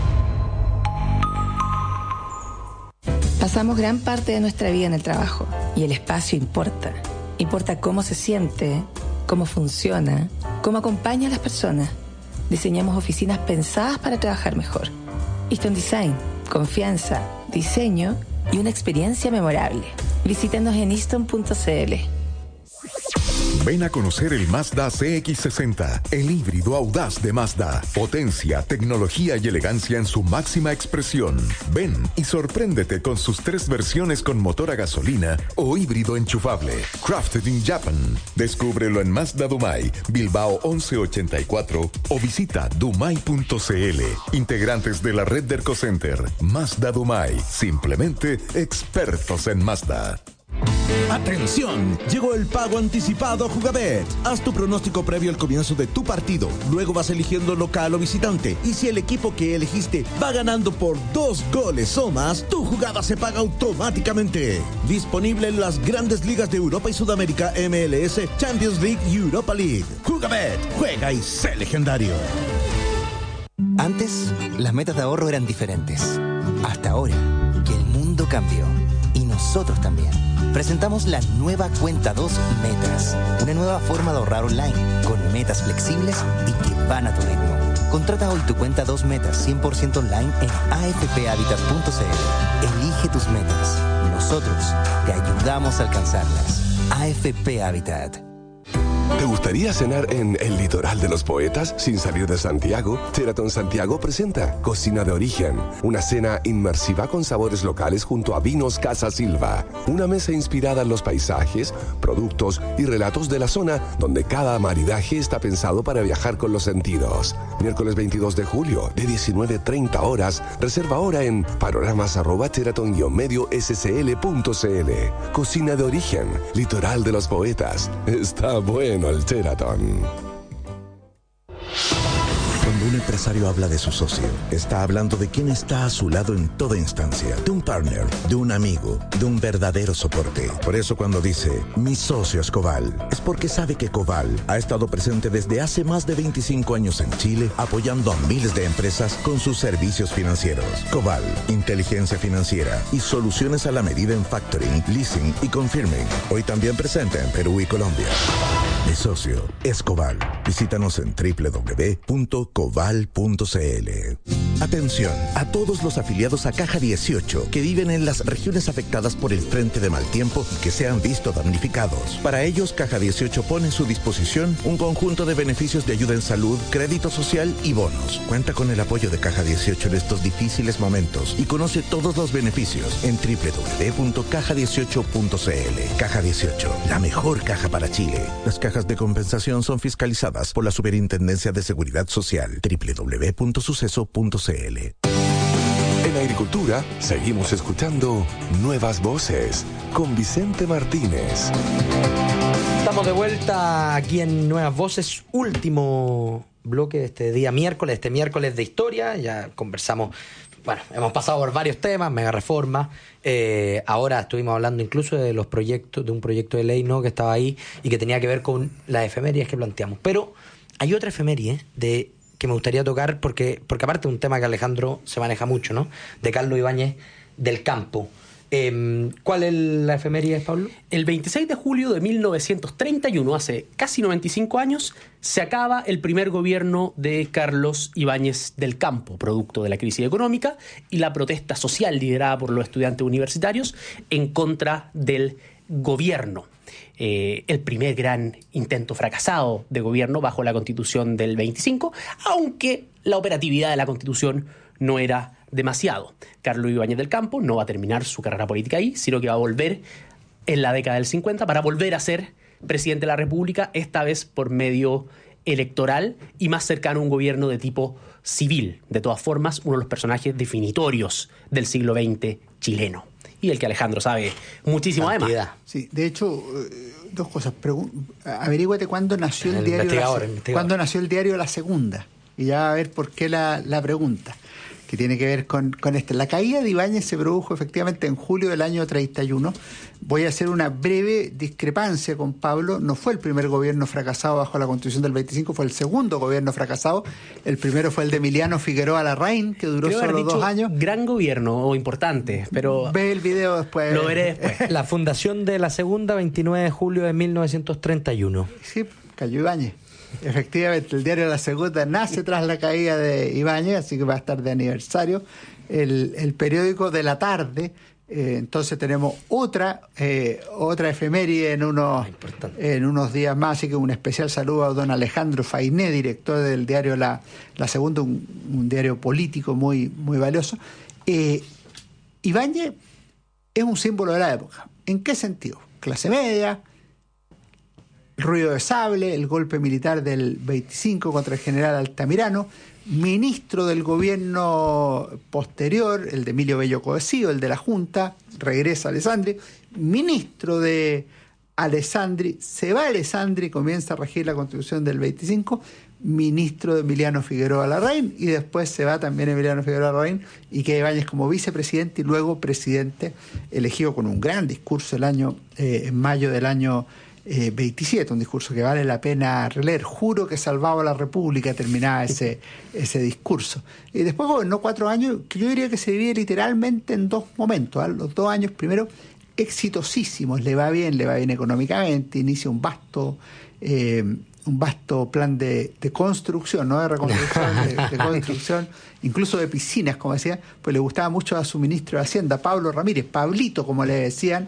Pasamos gran parte de nuestra vida en el trabajo y el espacio importa. Importa cómo se siente, cómo funciona, cómo acompaña a las personas. Diseñamos oficinas pensadas para trabajar mejor. Easton Design, confianza, diseño y una experiencia memorable. Visítenos en easton.cl. Ven a conocer el Mazda CX-60, el híbrido audaz de Mazda. Potencia, tecnología y elegancia en su máxima expresión. Ven y sorpréndete con sus 3 versiones con motor a gasolina o híbrido enchufable. Crafted in Japan. Descúbrelo en Mazda Dumai, Bilbao 1184 o visita dumai.cl. Integrantes de la red de ErcoCenter. Mazda Dumai. Simplemente expertos en Mazda. ¡Atención! Llegó el pago anticipado a Jugabet. Haz tu pronóstico previo al comienzo de tu partido. Luego vas eligiendo local o visitante. Y si el equipo que elegiste va ganando por 2 goles o más, tu jugada se paga automáticamente. Disponible en las grandes ligas de Europa y Sudamérica, MLS, Champions League y Europa League. Jugabet. Juega y sé legendario. Antes, las metas de ahorro eran diferentes. Hasta ahora, que el mundo cambió. Y nosotros también. Presentamos la nueva Cuenta 2 Metas, una nueva forma de ahorrar online, con metas flexibles y que van a tu ritmo. Contrata hoy tu Cuenta 2 Metas 100% online en afphabitat.cl. Elige tus metas. Nosotros te ayudamos a alcanzarlas. AFP Habitat. ¿Te gustaría cenar en el litoral de los poetas sin salir de Santiago? Sheraton Santiago presenta Cocina de Origen, una cena inmersiva con sabores locales junto a Vinos Casa Silva. Una mesa inspirada en los paisajes, productos y relatos de la zona, donde cada maridaje está pensado para viajar con los sentidos. Miércoles 22 de julio, de 19:30 horas. Reserva ahora en panoramas@sheraton-medio-scl.cl. Cocina de Origen, litoral de los poetas. Está bueno el Sheraton. Cuando una empresa empresario habla de su socio, está hablando de quien está a su lado en toda instancia, de un partner, de un amigo, de un verdadero soporte. Por eso cuando dice, mi socio es Coval, es porque sabe que Coval ha estado presente desde hace más de 25 años en Chile, apoyando a miles de empresas con sus servicios financieros. Coval, inteligencia financiera y soluciones a la medida en factoring, leasing y confirming. Hoy también presente en Perú y Colombia. Mi socio es Coval. Visítanos en www.coval.cl. Atención a todos los afiliados a Caja 18 que viven en las regiones afectadas por el frente de mal tiempo y que se han visto damnificados. Para ellos, Caja 18 pone a su disposición un conjunto de beneficios de ayuda en salud, crédito social y bonos. Cuenta con el apoyo de Caja 18 en estos difíciles momentos y conoce todos los beneficios en www.caja18.cl. Caja 18, la mejor caja para Chile. Las cajas de compensación son fiscalizadas por la Superintendencia de Seguridad Social. www.suceso.cl. En Agricultura seguimos escuchando Nuevas Voces con Vicente Martínez. Estamos de vuelta aquí en Nuevas Voces, último bloque de este día miércoles, este miércoles de historia. Ya conversamos, bueno, hemos pasado por varios temas, mega reforma. Ahora estuvimos hablando incluso de los proyectos, de un proyecto de ley, ¿no?, que estaba ahí y que tenía que ver con las efemérides que planteamos. Pero hay otra efeméride que me gustaría tocar porque aparte es un tema que Alejandro se maneja mucho, ¿no?, de Carlos Ibáñez del Campo. ¿Cuál es la efeméride, Pablo? El 26 de julio de 1931, hace casi 95 años, se acaba el primer gobierno de Carlos Ibáñez del Campo, producto de la crisis económica y la protesta social liderada por los estudiantes universitarios en contra del gobierno. El primer gran intento fracasado de gobierno bajo la Constitución del 25, aunque la operatividad de la Constitución no era demasiado. Carlos Ibáñez del Campo no va a terminar su carrera política ahí, sino que va a volver en la década del 50 para volver a ser presidente de la República, esta vez por medio electoral y más cercano a un gobierno de tipo civil. De todas formas, uno de los personajes definitorios del siglo XX chileno. Y el que Alejandro sabe muchísimo además. Sí, de hecho, dos cosas. Averíguate cuándo nació el diario La Segunda. Y ya va a ver por qué la pregunta, que tiene que ver con esto. La caída de Ibáñez se produjo efectivamente en julio del año 31. Voy a hacer una breve discrepancia con Pablo. No fue el primer gobierno fracasado bajo la Constitución del 25, fue el segundo gobierno fracasado. El primero fue el de Emiliano Figueroa Larraín, que duró solo 2 años. Gran gobierno o importante, pero... Ve el video después. Lo veré después. La fundación de la segunda, 29 de julio de 1931. Sí, cayó Ibáñez. Efectivamente, el diario La Segunda nace tras la caída de Ibáñez, así que va a estar de aniversario. El periódico de la tarde, entonces tenemos otra efeméride en unos días más, así que un especial saludo a don Alejandro Fainé, director del diario La Segunda, un diario político muy, muy valioso. Ibáñez es un símbolo de la época. ¿En qué sentido? Clase media, ruido de sable, el golpe militar del 25 contra el general Altamirano, ministro del gobierno posterior, el de Emilio Bello Coesío, el de la Junta, regresa Alessandri, ministro de Alessandri, se va Alessandri, comienza a regir la Constitución del 25, ministro de Emiliano Figueroa Larraín, y después se va también Emiliano Figueroa Larraín y queda Ibáñez como vicepresidente y luego presidente, elegido con un gran discurso en mayo del año 27, un discurso que vale la pena releer. Juro que salvaba la República, terminaba ese discurso. Y después gobernó 4 años, que yo diría que se divide literalmente en 2 momentos. Los 2 años, primero, exitosísimos, le va bien económicamente, inicia un vasto plan de construcción, no de reconstrucción, de construcción, incluso de piscinas, como decía, pues le gustaba mucho a su ministro de Hacienda, Pablo Ramírez, Pablito, como le decían,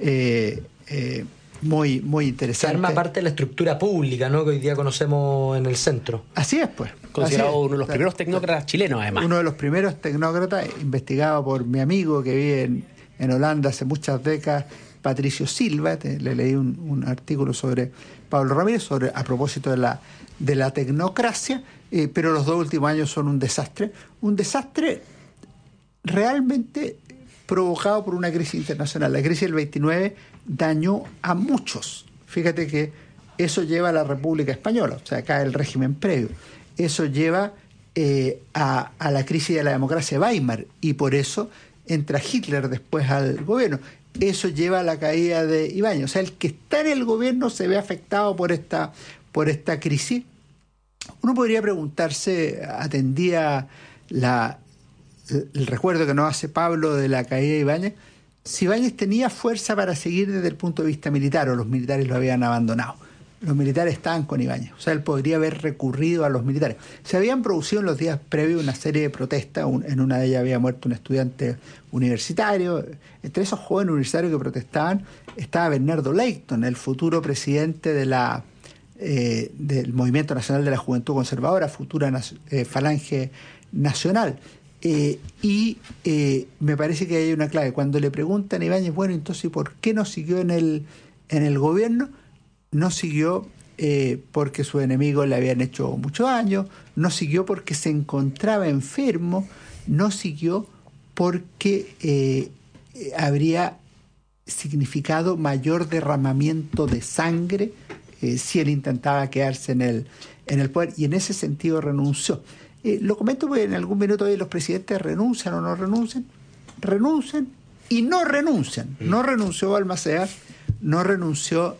muy, muy interesante. Arma parte de la estructura pública, ¿no?, que hoy día conocemos en el centro. Así es, pues. Considerado uno de los primeros tecnócratas chilenos, además. Uno de los primeros tecnócratas, investigado por mi amigo que vive en Holanda hace muchas décadas, Patricio Silva. Le leí un artículo sobre Pablo Ramírez, a propósito de la tecnocracia, pero los 2 últimos años son un desastre. Un desastre realmente provocado por una crisis internacional. La crisis del 29 dañó a muchos. Fíjate que eso lleva a la República Española, o sea, acá el régimen previo. Eso lleva a la crisis de la democracia de Weimar, y por eso entra Hitler después al gobierno. Eso lleva a la caída de Ibáñez. O sea, el que está en el gobierno se ve afectado por esta crisis. Uno podría preguntarse, atendía el recuerdo que nos hace Pablo de la caída de Ibáñez, si Ibáñez tenía fuerza para seguir desde el punto de vista militar, o los militares lo habían abandonado. Los militares estaban con Ibáñez, o sea, él podría haber recurrido a los militares. Se habían producido en los días previos una serie de protestas, en una de ellas había muerto un estudiante universitario. Entre esos jóvenes universitarios que protestaban estaba Bernardo Leighton, el futuro presidente del Movimiento Nacional de la Juventud Conservadora, futura Falange Nacional. Y me parece que hay una clave. Cuando le preguntan a Ibáñez, bueno, entonces, ¿por qué no siguió en el gobierno? No siguió porque sus enemigos le habían hecho mucho daño, no siguió porque se encontraba enfermo, no siguió porque habría significado mayor derramamiento de sangre si él intentaba quedarse en el poder, y en ese sentido renunció. Lo comento porque en algún minuto hoy los presidentes renuncian o no renuncian y no renuncian. No renunció Balmaceda, no renunció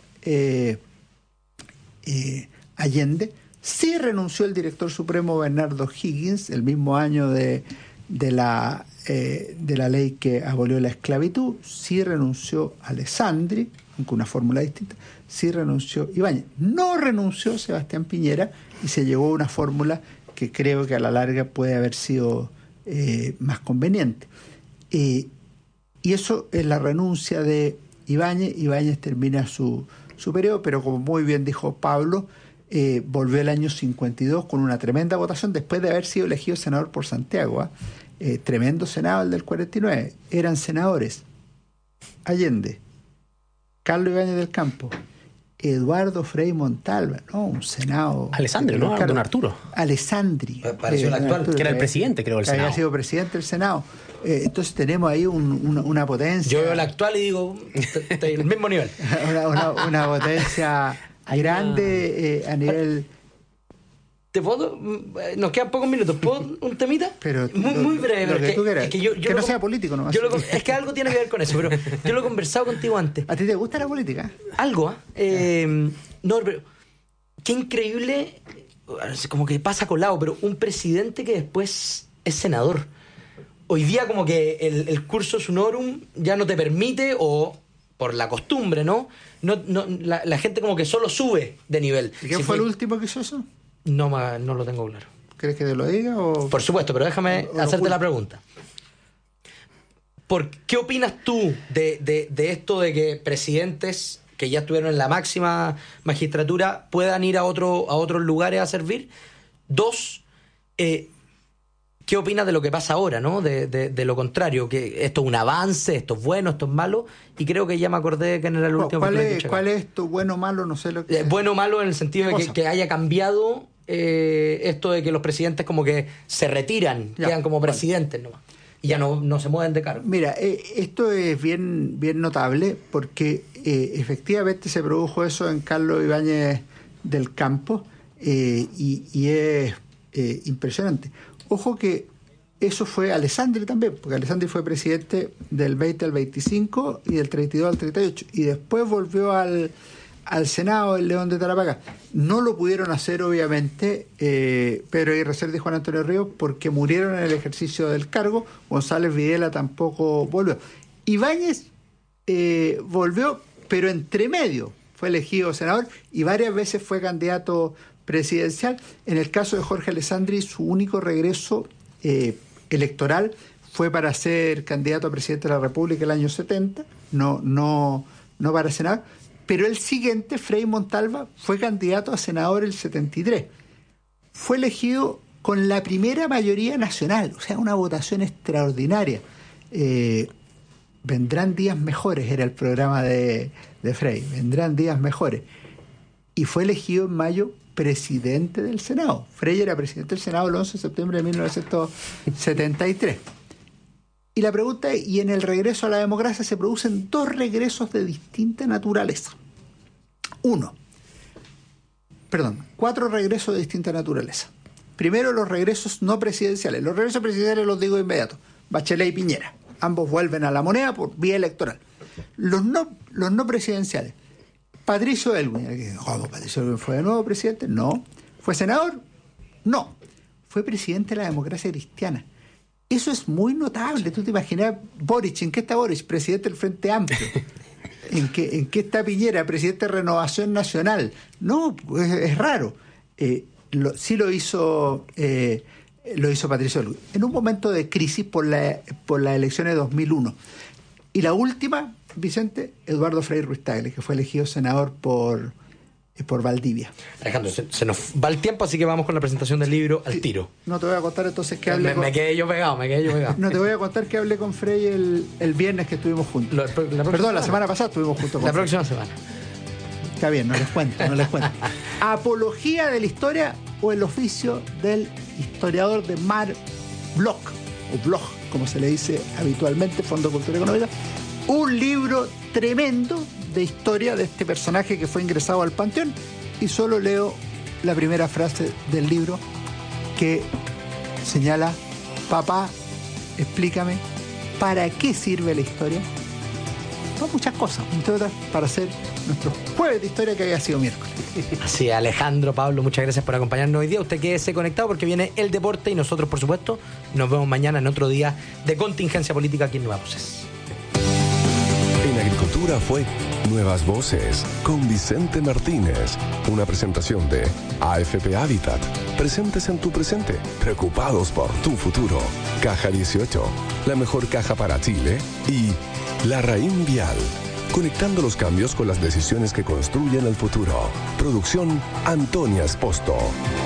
Allende, sí renunció el director supremo Bernardo Higgins el mismo año de la ley que abolió la esclavitud, sí renunció Alessandri, aunque una fórmula distinta, sí renunció Ibáñez. No renunció Sebastián Piñera y se llegó a una fórmula que creo que a la larga puede haber sido más conveniente. Y eso es la renuncia de Ibáñez. Ibáñez termina su periodo, pero como muy bien dijo Pablo, volvió el año 52 con una tremenda votación después de haber sido elegido senador por Santiago. Tremendo Senado el del 49. Eran senadores Allende, Carlos Ibáñez del Campo, Eduardo Frei Montalva, ¿no? Un Senado. Alessandri, ¿no? Don Arturo. Alessandri. Pareció el actual. Que era el presidente, creo, del Senado. Había sido presidente del Senado. Entonces tenemos ahí una potencia. Yo veo el actual y digo, estoy en el mismo nivel. una potencia grande a nivel. ¿Te puedo? Nos quedan pocos minutos. ¿Puedo un temita? Pero muy breve. Lo que tú quieras. Que no sea político, ¿no? Es que algo tiene que ver con eso, pero yo lo he conversado contigo antes. ¿A ti te gusta la política? Algo, no, pero qué increíble, como que pasa colado, pero un presidente que después es senador. Hoy día como que el cursus honorum ya no te permite, o por la costumbre, ¿no? La gente como que solo sube de nivel. ¿Y quién fue el último que hizo eso? No lo tengo claro. ¿Crees que te lo diga? O... Por supuesto, pero déjame hacerte la pregunta. ¿Qué opinas tú de esto de que presidentes que ya estuvieron en la máxima magistratura puedan ir a otros lugares a servir? Dos, ¿qué opinas de lo que pasa ahora, ¿no? De lo contrario, que esto es un avance, esto es bueno, esto es malo, y creo que ya me acordé de que era el último. ¿Cuál es esto, bueno o malo? No sé lo que... Bueno o malo en el sentido de que haya cambiado esto de que los presidentes como que se retiran, quedan como presidentes nomás, y ya no se mueven de cargo. Mira, esto es bien notable porque efectivamente se produjo eso en Carlos Ibáñez del Campo, y es impresionante. Ojo que eso fue Alessandri también, porque Alessandri fue presidente del 20 al 25 y del 32 al 38, y después volvió al Senado el León de Tarapacá. No lo pudieron hacer, obviamente, Pedro Aguirre Cerda y Juan Antonio Ríos, porque murieron en el ejercicio del cargo. González Videla tampoco volvió. Ibáñez volvió, pero entre medio fue elegido senador y varias veces fue candidato presidencial. En el caso de Jorge Alessandri, su único regreso electoral fue para ser candidato a presidente de la República el año 70, no para senador, pero el siguiente, Frei Montalva, fue candidato a senador el 73. Fue elegido con la primera mayoría nacional, o sea, una votación extraordinaria. Vendrán días mejores, era el programa de Frei, vendrán días mejores. Y fue elegido en mayo presidente del Senado. Frei era presidente del Senado el 11 de septiembre de 1973. Y la pregunta es, y en el regreso a la democracia se producen dos regresos de distinta naturaleza. Cuatro regresos de distinta naturaleza. Primero, los regresos no presidenciales. Los regresos presidenciales los digo de inmediato. Bachelet y Piñera. Ambos vuelven a la moneda por vía electoral. Los no presidenciales. Patricio Elwin. ¿Cómo Patricio Elwin fue de nuevo presidente? No. ¿Fue senador? No. Fue presidente de la Democracia Cristiana. Eso es muy notable. Tú te imaginas, Boric, ¿en qué está Boric? Presidente del Frente Amplio. ¿En qué está Piñera? Presidente de Renovación Nacional. No, es raro. Sí lo hizo Patricio Elwin. En un momento de crisis por las elecciones de 2001. Y la última, Vicente, Eduardo Frei Ruiz Tagle, que fue elegido senador por Valdivia. Alejandro, se nos va el tiempo, así que vamos con la presentación del libro al tiro. No te voy a contar entonces que hablé me quedé yo pegado. No te voy a contar que hablé con Frei el viernes que estuvimos juntos. La semana pasada estuvimos juntos con La próxima semana. Está bien, no les cuento. Apología de la historia o el oficio del historiador de Mar Bloch, o Bloch, como se le dice habitualmente, Fondo de Cultura Económica. Un libro tremendo de historia de este personaje que fue ingresado al Panteón, y solo leo la primera frase del libro que señala: papá, explícame, ¿para qué sirve la historia? Para muchas cosas, entre otras, para hacer nuestro jueves de historia que había sido miércoles. Así, Alejandro, Pablo, muchas gracias por acompañarnos hoy día. Usted quédese conectado porque viene el deporte y nosotros, por supuesto, nos vemos mañana en otro día de contingencia política aquí en Nuevas Voces. En Agricultura fue Nuevas Voces con Vicente Martínez. Una presentación de AFP Habitat. Presentes en tu presente, preocupados por tu futuro. Caja 18, la mejor caja para Chile. Y Larraín Vial, conectando los cambios con las decisiones que construyen el futuro. Producción Antonia Esposto.